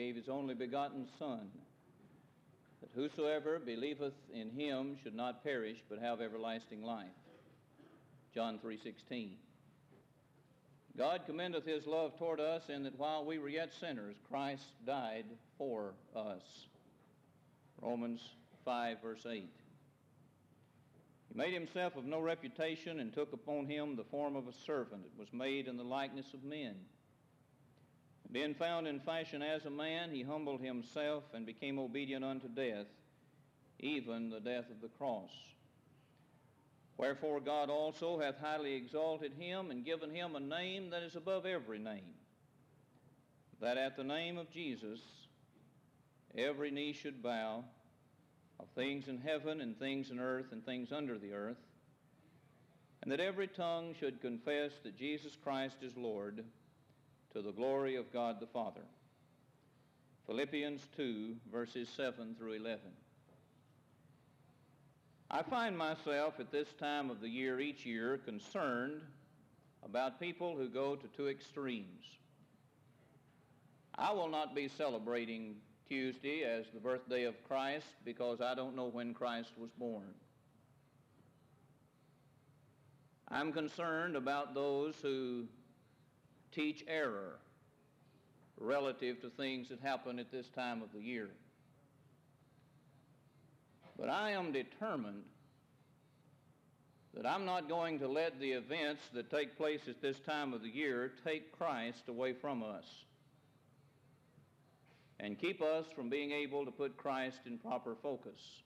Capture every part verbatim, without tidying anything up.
gave his only begotten Son, that whosoever believeth in him should not perish, but have everlasting life. John three sixteen. God commendeth his love toward us in that while we were yet sinners, Christ died for us. Romans five, verse eight. He made himself of no reputation and took upon him the form of a servant. It was made in the likeness of men. Being found in fashion as a man, he humbled himself and became obedient unto death, even the death of the cross. Wherefore God also hath highly exalted him and given him a name that is above every name, that at the name of Jesus every knee should bow, of things in heaven and things in earth and things under the earth, and that every tongue should confess that Jesus Christ is Lord, to the glory of God the Father. Philippians two, verses seven through eleven. I find myself at this time of the year each year concerned about people who go to two extremes. I will not be celebrating Tuesday as the birthday of Christ because I don't know when Christ was born. I'm concerned about those who teach error relative to things that happen at this time of the year. But I am determined that I'm not going to let the events that take place at this time of the year take Christ away from us and keep us from being able to put Christ in proper focus.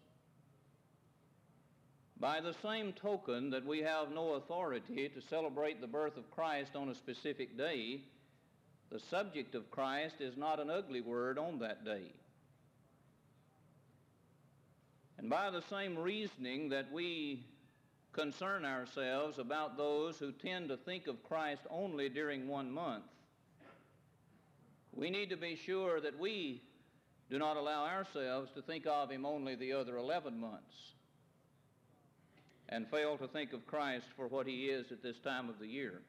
By the same token that we have no authority to celebrate the birth of Christ on a specific day, the subject of Christ is not an ugly word on that day. And by the same reasoning that we concern ourselves about those who tend to think of Christ only during one month, we need to be sure that we do not allow ourselves to think of him only the other eleven months and fail to think of Christ for what he is at this time of the year.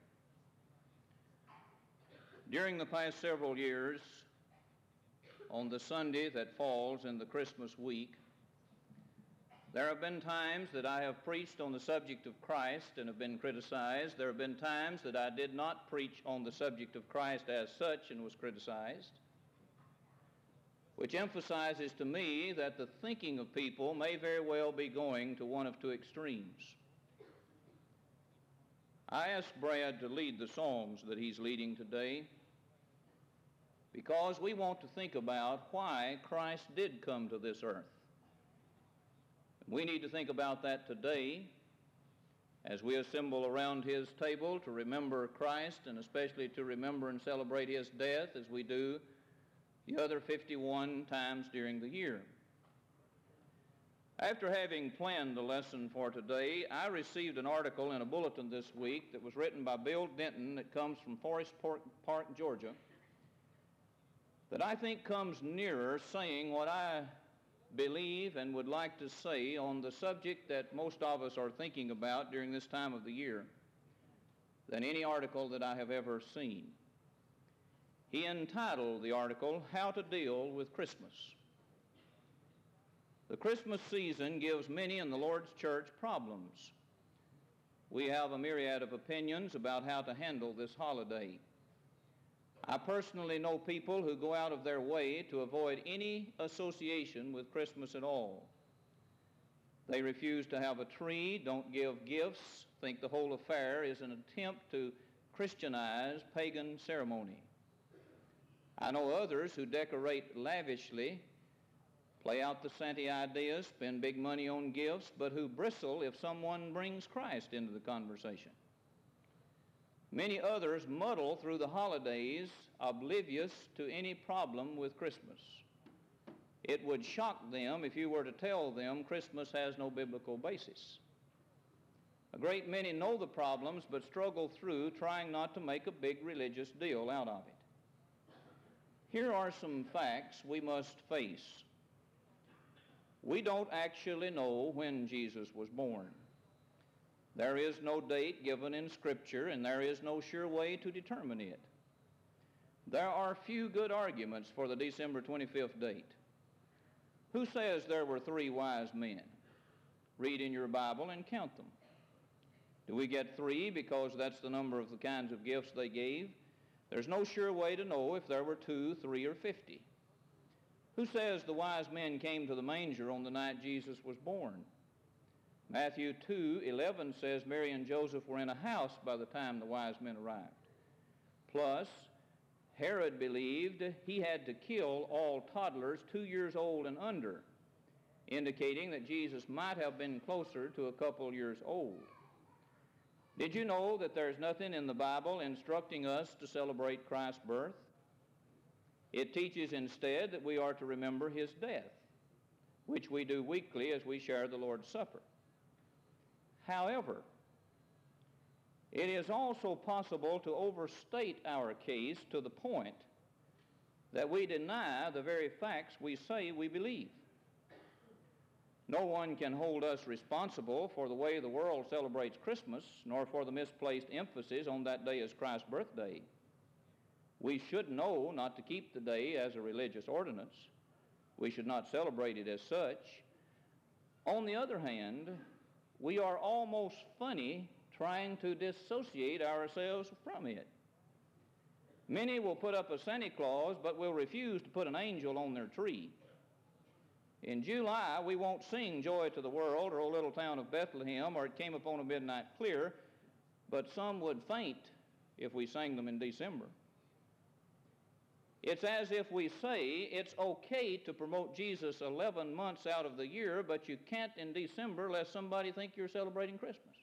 During the past several years, on the Sunday that falls in the Christmas week, there have been times that I have preached on the subject of Christ and have been criticized. There have been times that I did not preach on the subject of Christ as such and was criticized, which emphasizes to me that the thinking of people may very well be going to one of two extremes. I asked Brad to lead the songs that he's leading today because we want to think about why Christ did come to this earth. We need to think about that today as we assemble around his table to remember Christ and especially to remember and celebrate his death as we do the other fifty-one times during the year. After having planned the lesson for today, I received an article in a bulletin this week that was written by Bill Denton that comes from Forest Park, Georgia, that I think comes nearer saying what I believe and would like to say on the subject that most of us are thinking about during this time of the year than any article that I have ever seen. He entitled the article, How to Deal with Christmas. The Christmas season gives many in the Lord's church problems. We have a myriad of opinions about how to handle this holiday. I personally know people who go out of their way to avoid any association with Christmas at all. They refuse to have a tree, don't give gifts, think the whole affair is an attempt to Christianize pagan ceremony. I know others who decorate lavishly, play out the Santa ideas, spend big money on gifts, but who bristle if someone brings Christ into the conversation. Many others muddle through the holidays, oblivious to any problem with Christmas. It would shock them if you were to tell them Christmas has no biblical basis. A great many know the problems but struggle through trying not to make a big religious deal out of it. Here are some facts we must face. We don't actually know when Jesus was born. There is no date given in Scripture, and there is no sure way to determine it. There are few good arguments for the December twenty-fifth date. Who says there were three wise men? Read in your Bible and count them. Do we get three because that's the number of the kinds of gifts they gave? There's no sure way to know if there were two, three, or fifty. Who says the wise men came to the manger on the night Jesus was born? Matthew two eleven says Mary and Joseph were in a house by the time the wise men arrived. Plus, Herod believed he had to kill all toddlers two years old and under, indicating that Jesus might have been closer to a couple years old. Did you know that there's nothing in the Bible instructing us to celebrate Christ's birth? It teaches instead that we are to remember his death, which we do weekly as we share the Lord's Supper. However, it is also possible to overstate our case to the point that we deny the very facts we say we believe. No one can hold us responsible for the way the world celebrates Christmas, nor for the misplaced emphasis on that day as Christ's birthday. We should know not to keep the day as a religious ordinance. We should not celebrate it as such. On the other hand, we are almost funny trying to dissociate ourselves from it. Many will put up a Santa Claus, but will refuse to put an angel on their tree. In July, we won't sing Joy to the World or O Little Town of Bethlehem or It Came Upon a Midnight Clear, but some would faint if we sang them in December. It's as if we say it's okay to promote Jesus eleven months out of the year, but you can't in December lest somebody think you're celebrating Christmas.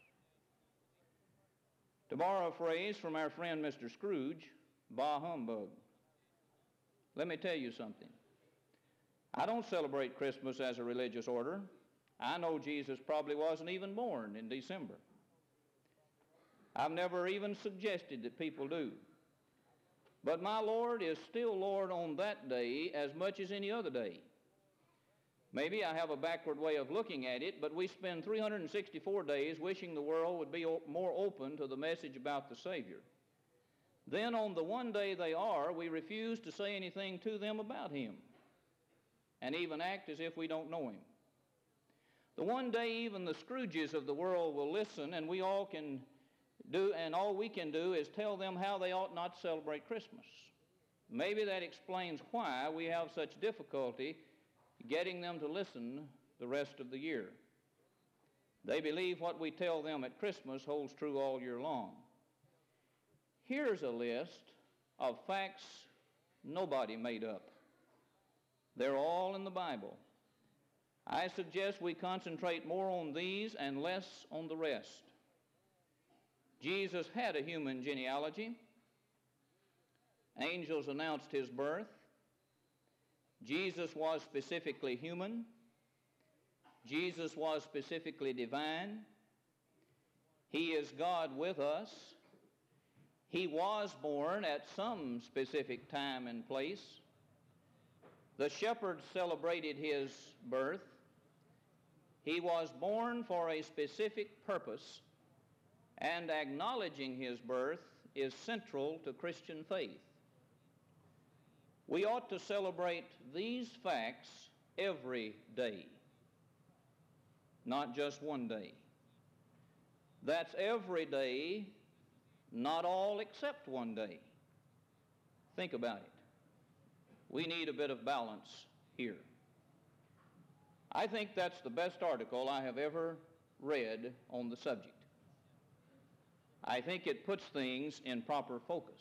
To borrow a phrase from our friend Mister Scrooge, bah humbug. Let me tell you something. I don't celebrate Christmas as a religious order. I know Jesus probably wasn't even born in December. I've never even suggested that people do. But my Lord is still Lord on that day as much as any other day. Maybe I have a backward way of looking at it, but we spend three hundred sixty-four days wishing the world would be more open to the message about the Savior. Then on the one day they are, we refuse to say anything to them about him and even act as if we don't know him. The one day even the Scrooges of the world will listen, and we all can do, and all we can do is tell them how they ought not to celebrate Christmas. Maybe that explains why we have such difficulty getting them to listen the rest of the year. They believe what we tell them at Christmas holds true all year long. Here's a list of facts nobody made up. They're all in the Bible. I suggest we concentrate more on these and less on the rest. Jesus had a human genealogy. Angels announced his birth. Jesus was specifically human. Jesus was specifically divine. He is God with us. He was born at some specific time and place. The shepherds celebrated his birth. He was born for a specific purpose, and acknowledging his birth is central to Christian faith. We ought to celebrate these facts every day, not just one day. That's every day, not all except one day. Think about it. We need a bit of balance here. I think that's the best article I have ever read on the subject. I think it puts things in proper focus.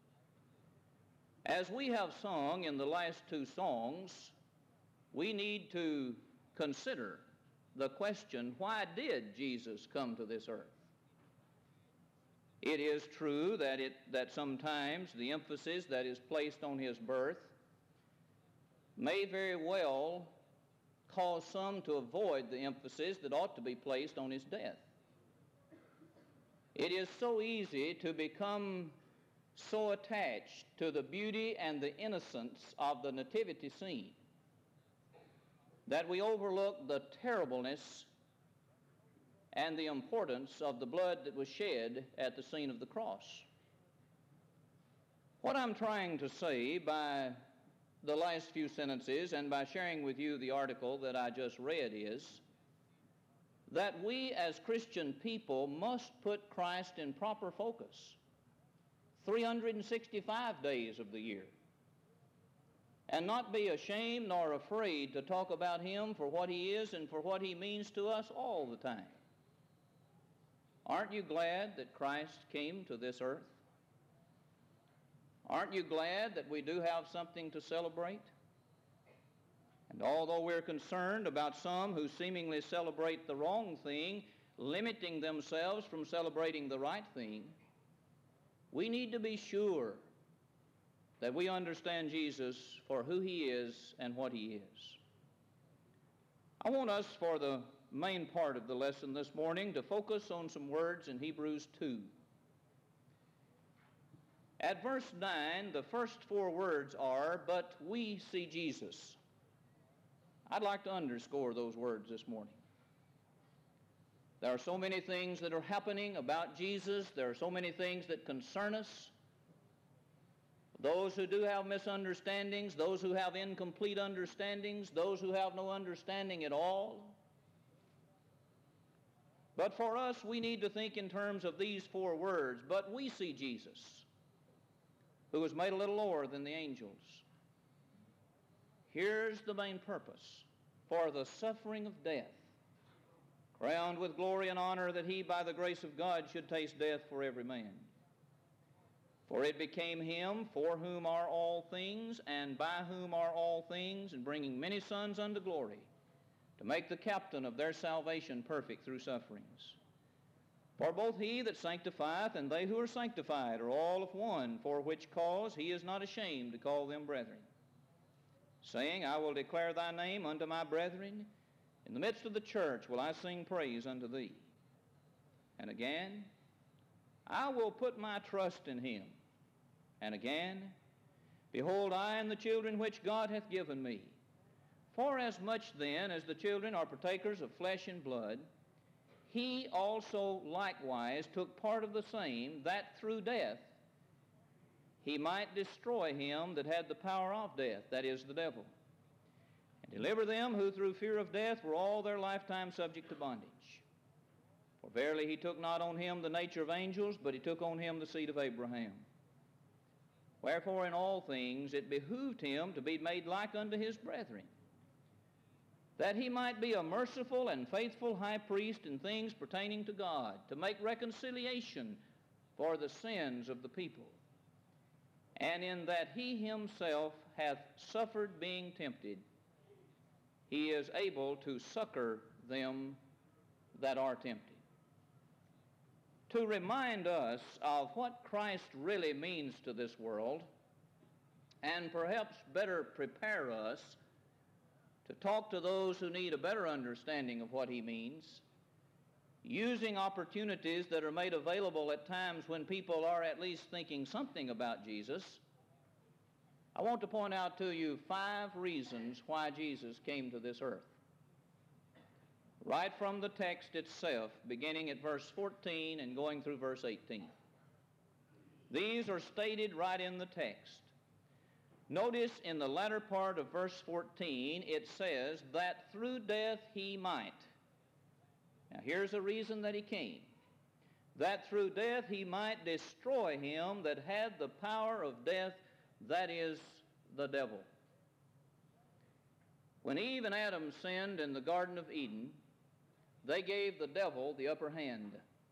As we have sung in the last two songs, we need to consider the question, why did Jesus come to this earth? It is true that, it, that sometimes the emphasis that is placed on his birth may very well cause some to avoid the emphasis that ought to be placed on his death. It is so easy to become so attached to the beauty and the innocence of the nativity scene that we overlook the terribleness and the importance of the blood that was shed at the scene of the cross. What I'm trying to say by the last few sentences and by sharing with you the article that I just read is that we as Christian people must put Christ in proper focus three hundred sixty-five days of the year, and not be ashamed nor afraid to talk about him for what he is and for what he means to us all the time. Aren't you glad that Christ came to this earth? Aren't you glad that we do have something to celebrate? And although we're concerned about some who seemingly celebrate the wrong thing, limiting themselves from celebrating the right thing, we need to be sure that we understand Jesus for who he is and what he is. I want us, for the main part of the lesson this morning, to focus on some words in Hebrews two. At verse nine, the first four words are, "But we see Jesus." I'd like to underscore those words this morning. There are so many things that are happening about Jesus. There are so many things that concern us. Those who do have misunderstandings, those who have incomplete understandings, those who have no understanding at all. But for us, we need to think in terms of these four words. But we see Jesus, who was made a little lower than the angels. Here's the main purpose: for the suffering of death, crowned with glory and honor, that he by the grace of God should taste death for every man. For it became him for whom are all things, and by whom are all things, and bringing many sons unto glory, to make the captain of their salvation perfect through sufferings. For both he that sanctifieth and they who are sanctified are all of one, for which cause he is not ashamed to call them brethren, saying, I will declare thy name unto my brethren. In the midst of the church will I sing praise unto thee. And again, I will put my trust in him. And again, behold, I and the children which God hath given me. For as much then as the children are partakers of flesh and blood, he also likewise took part of the same, that through death he might destroy him that had the power of death, that is, the devil, and deliver them who through fear of death were all their lifetime subject to bondage. For verily he took not on him the nature of angels, but he took on him the seed of Abraham. Wherefore in all things it behooved him to be made like unto his brethren, that he might be a merciful and faithful high priest in things pertaining to God, to make reconciliation for the sins of the people. And in that he himself hath suffered being tempted, he is able to succor them that are tempted. To remind us of what Christ really means to this world, and perhaps better prepare us to talk to those who need a better understanding of what he means, using opportunities that are made available at times when people are at least thinking something about Jesus, I want to point out to you five reasons why Jesus came to this earth. Right from the text itself, beginning at verse fourteen and going through verse eighteen. These are stated right in the text. Notice in the latter part of verse fourteen, it says that through death he might. Now here's a reason that he came. That through death he might destroy him that had the power of death, that is, the devil. When Eve and Adam sinned in the Garden of Eden, they gave the devil the upper hand.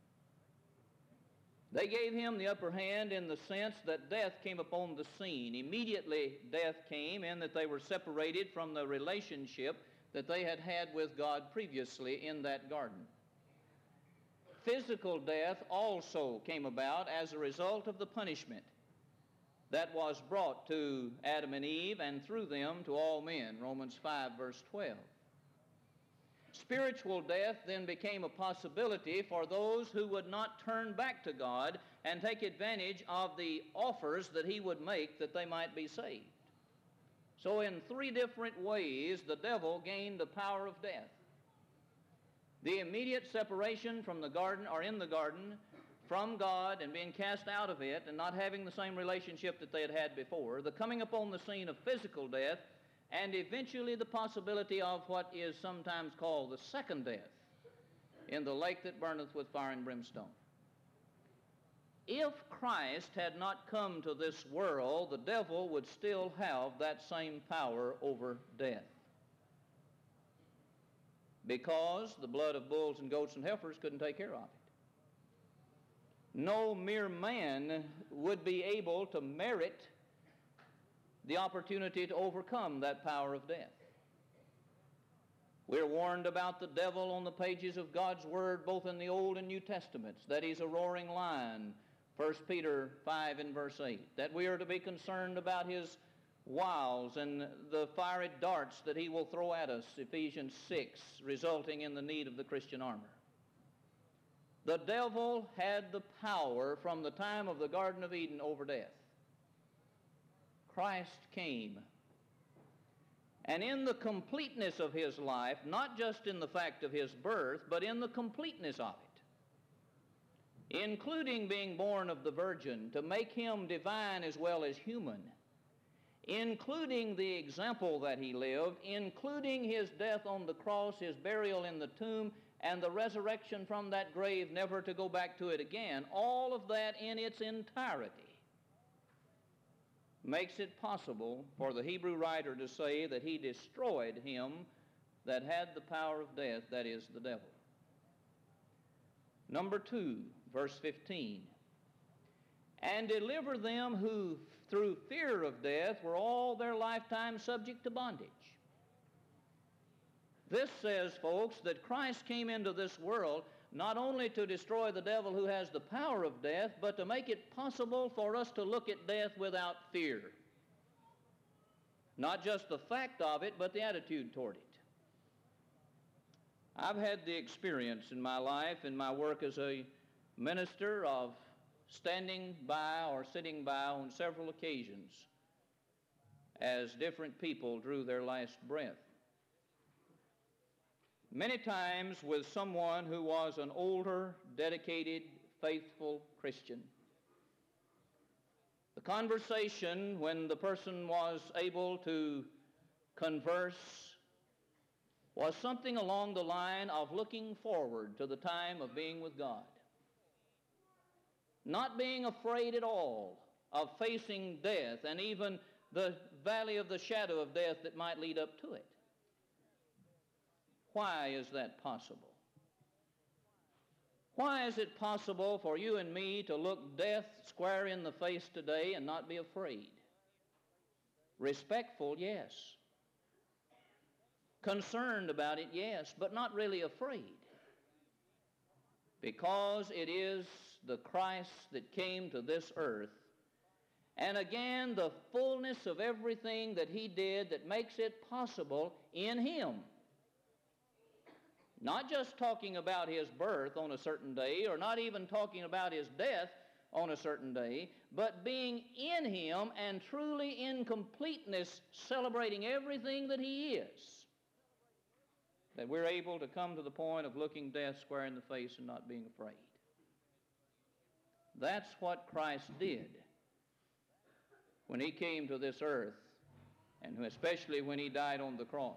They gave him the upper hand in the sense that death came upon the scene. Immediately death came in that they were separated from the relationship that they had had with God previously in that garden. Physical death also came about as a result of the punishment that was brought to Adam and Eve and through them to all men, Romans five, verse twelve. Spiritual death then became a possibility for those who would not turn back to God and take advantage of the offers that he would make that they might be saved. So in three different ways, the devil gained the power of death. The immediate separation from the garden, or in the garden, from God and being cast out of it and not having the same relationship that they had had before, the coming upon the scene of physical death, and eventually the possibility of what is sometimes called the second death in the lake that burneth with fire and brimstone. If Christ had not come to this world, the devil would still have that same power over death, because the blood of bulls and goats and heifers couldn't take care of it. No mere man would be able to merit the opportunity to overcome that power of death. We're warned about the devil on the pages of God's Word, both in the Old and New Testaments, that he's a roaring lion, First Peter five and verse eight, that we are to be concerned about his wiles and the fiery darts that he will throw at us, Ephesians six, resulting in the need of the Christian armor. The devil had the power from the time of the Garden of Eden over death. Christ came, and in the completeness of his life, not just in the fact of his birth, but in the completeness of it, including being born of the Virgin, to make him divine as well as human, including the example that he lived, including his death on the cross, his burial in the tomb, and the resurrection from that grave, never to go back to it again. All of that in its entirety makes it possible for the Hebrew writer to say that he destroyed him that had the power of death, that is, the devil. Number two, verse fifteen, and deliver them who through fear of death were all their lifetime subject to bondage. This says, folks, that Christ came into this world not only to destroy the devil who has the power of death, but to make it possible for us to look at death without fear. Not just the fact of it, but the attitude toward it. I've had the experience in my life, in my work as a minister, of standing by or sitting by on several occasions as different people drew their last breath. Many times with someone who was an older, dedicated, faithful Christian. The conversation, when the person was able to converse, was something along the line of looking forward to the time of being with God. Not being afraid at all of facing death and even the valley of the shadow of death that might lead up to it. Why is that possible? Why is it possible for you and me to look death square in the face today and not be afraid? Respectful, yes. Concerned about it, yes, but not really afraid. Because it is the Christ that came to this earth, and again, the fullness of everything that he did that makes it possible in him. Not just talking about his birth on a certain day, or not even talking about his death on a certain day, but being in him and truly in completeness, celebrating everything that he is. That we're able to come to the point of looking death square in the face and not being afraid. That's what Christ did when he came to this earth, and especially when he died on the cross.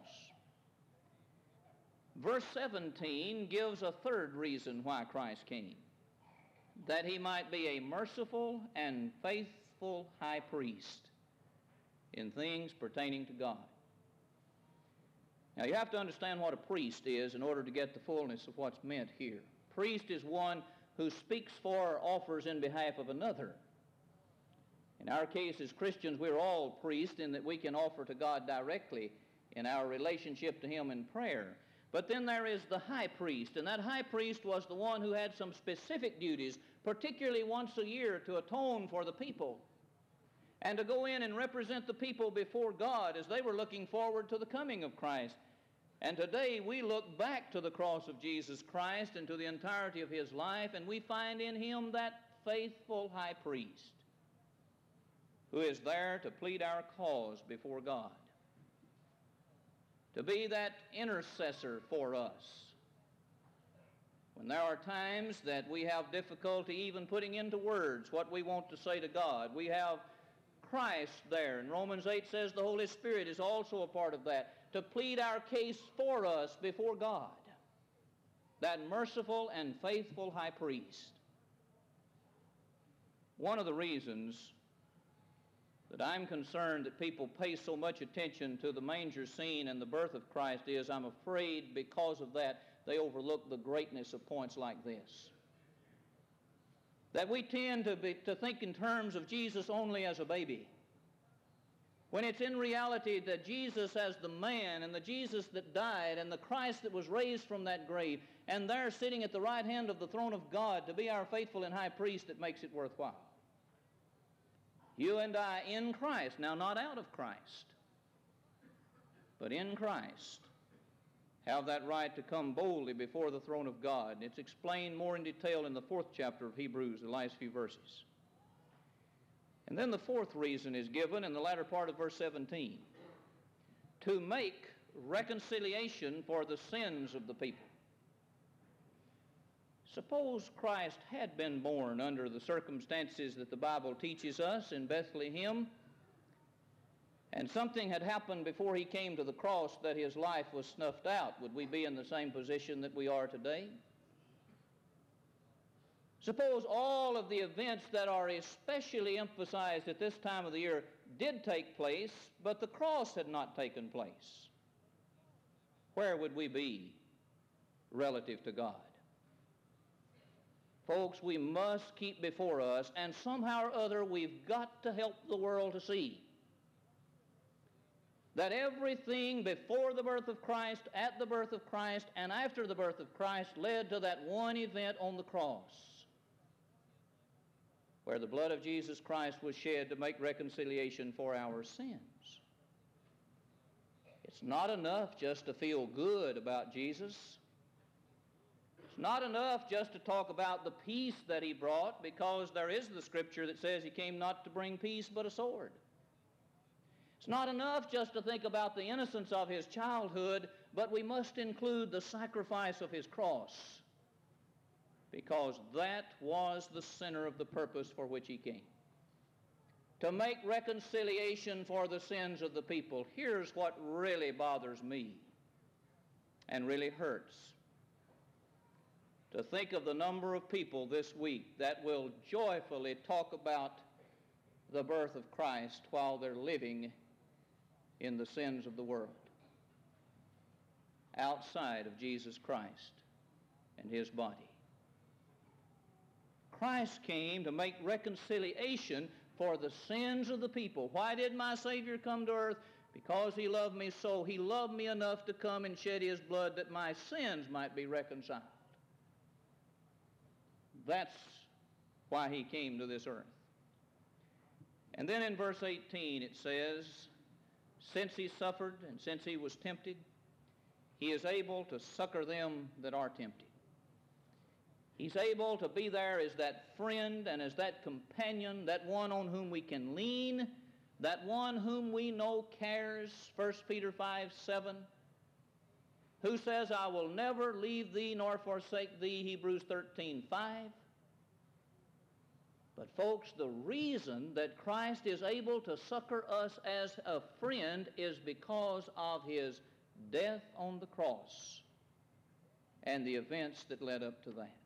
Verse seventeen gives a third reason why Christ came, that he might be a merciful and faithful high priest in things pertaining to God. Now you have to understand what a priest is in order to get the fullness of what's meant here. Priest is one who speaks for or offers in behalf of another. In our case as Christians, we're all priests in that we can offer to God directly in our relationship to him in prayer. But then there is the high priest, and that high priest was the one who had some specific duties, particularly once a year, to atone for the people and to go in and represent the people before God as they were looking forward to the coming of Christ. And today we look back to the cross of Jesus Christ and to the entirety of his life, and we find in him that faithful high priest who is there to plead our cause before God, to be that intercessor for us. when there are times that we have difficulty even putting into words what we want to say to God. We have Christ there, and Romans eight says the Holy Spirit is also a part of that, to plead our case for us before God, that merciful and faithful high priest. One of the reasons that I'm concerned that people pay so much attention to the manger scene and the birth of Christ is I'm afraid because of that they overlook the greatness of points like this. That we tend to, be, to think in terms of Jesus only as a baby, when it's in reality that Jesus as the man and the Jesus that died and the Christ that was raised from that grave and there sitting at the right hand of the throne of God to be our faithful and high priest that makes it worthwhile. You and I in Christ, now not out of Christ, but in Christ, have that right to come boldly before the throne of God. It's explained more in detail in the fourth chapter of Hebrews, the last few verses. And then the fourth reason is given in the latter part of verse seventeen, to make reconciliation for the sins of the people. Suppose Christ had been born under the circumstances that the Bible teaches us in Bethlehem, and something had happened before he came to the cross that his life was snuffed out. Would we be in the same position that we are today? Suppose all of the events that are especially emphasized at this time of the year did take place, but the cross had not taken place. Where would we be relative to God? Folks, we must keep before us, and somehow or other we've got to help the world to see that everything before the birth of Christ, at the birth of Christ, and after the birth of Christ led to that one event on the cross, where the blood of Jesus Christ was shed to make reconciliation for our sins. It's not enough just to feel good about Jesus. It's not enough just to talk about the peace that he brought, because there is the scripture that says he came not to bring peace but a sword. It's not enough just to think about the innocence of his childhood, but we must include the sacrifice of his cross, because that was the center of the purpose for which he came. To make reconciliation for the sins of the people. Here's what really bothers me and really hurts. To think of the number of people this week that will joyfully talk about the birth of Christ while they're living in the sins of the world, outside of Jesus Christ and his body. Christ came to make reconciliation for the sins of the people. Why did my Savior come to earth? Because he loved me so. He loved me enough to come and shed his blood that my sins might be reconciled. That's why he came to this earth. And then in verse eighteen it says, since he suffered and since he was tempted, he is able to succor them that are tempted. He's able to be there as that friend and as that companion, that one on whom we can lean, that one whom we know cares, First Peter five seven, who says, I will never leave thee nor forsake thee, Hebrews thirteen five. But folks, the reason that Christ is able to succor us as a friend is because of his death on the cross and the events that led up to that.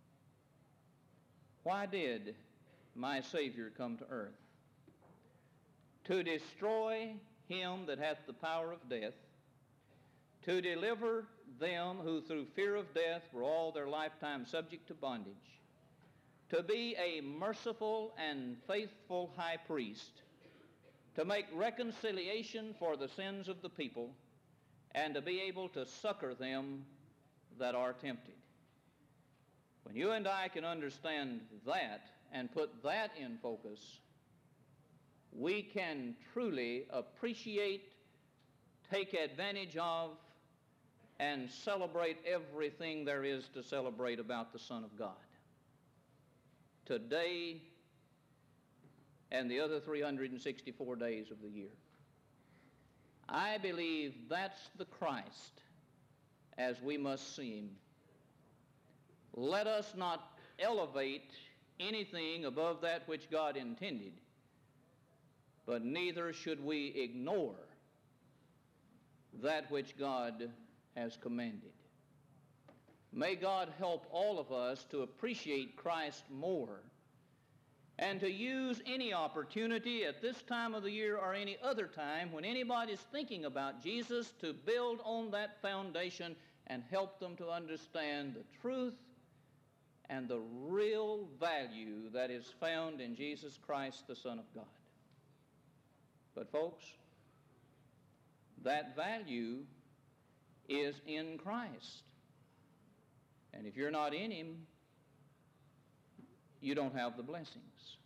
Why did my Savior come to earth? To destroy him that hath the power of death, to deliver them who through fear of death were all their lifetime subject to bondage, to be a merciful and faithful high priest, to make reconciliation for the sins of the people, and to be able to succor them that are tempted. When you and I can understand that and put that in focus, we can truly appreciate, take advantage of, and celebrate everything there is to celebrate about the Son of God today and the other three hundred sixty-four days of the year. I believe that's the Christ as we must see him. let us not elevate anything above that which God intended, but neither should we ignore that which God has commanded. May God help all of us to appreciate Christ more and to use any opportunity at this time of the year or any other time when anybody's thinking about Jesus to build on that foundation and help them to understand the truth and the real value that is found in Jesus Christ, the Son of God. But folks, that value is in Christ. And if you're not in Him, you don't have the blessings.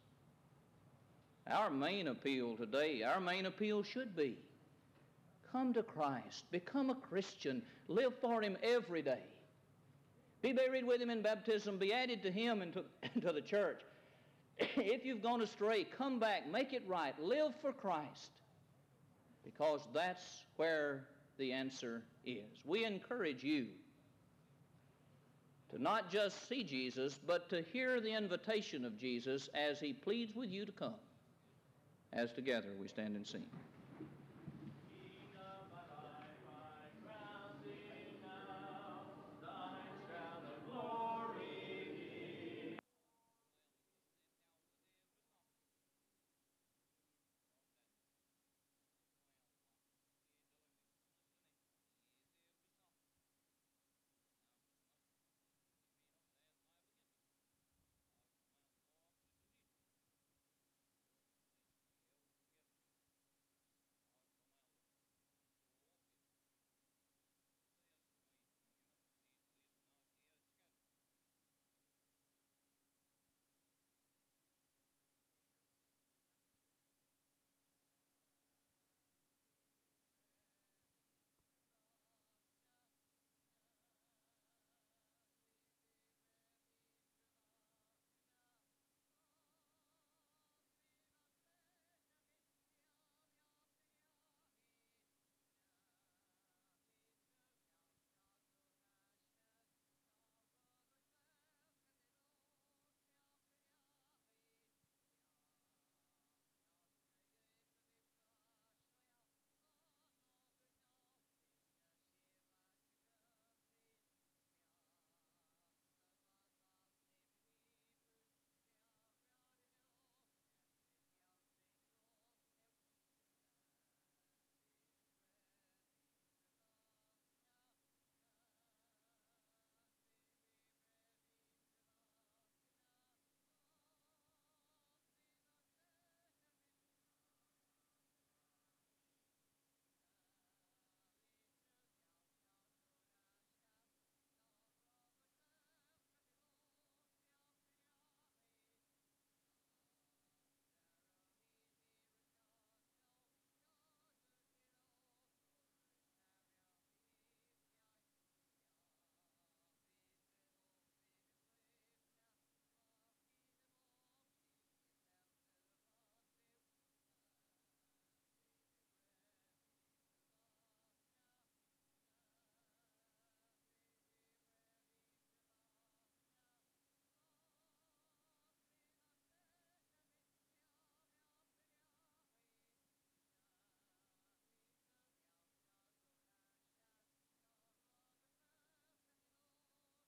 Our main appeal today, our main appeal should be, come to Christ, become a Christian, live for Him every day. Be buried with Him in baptism, be added to Him and to, to the church. If you've gone astray, come back, make it right, live for Christ, because that's where the answer is. We encourage you to not just see Jesus, but to hear the invitation of Jesus as He pleads with you to come, as together we stand and sing.